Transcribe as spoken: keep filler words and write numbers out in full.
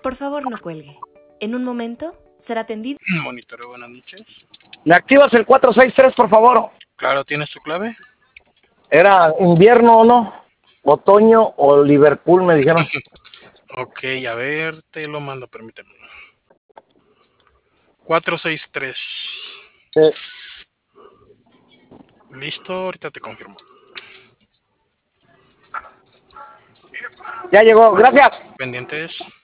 Por favor, no cuelgue. En un momento será atendido. Monitoreo, buenas noches. ¿Me activas el cuatro seis tres, por favor? Claro, ¿tienes tu clave? Era invierno o no, otoño o Liverpool, me dijeron. Ok, a ver, te lo mando, permíteme. cuatro seis tres. Sí. Listo, ahorita te confirmo. Ya llegó, gracias. Pendientes.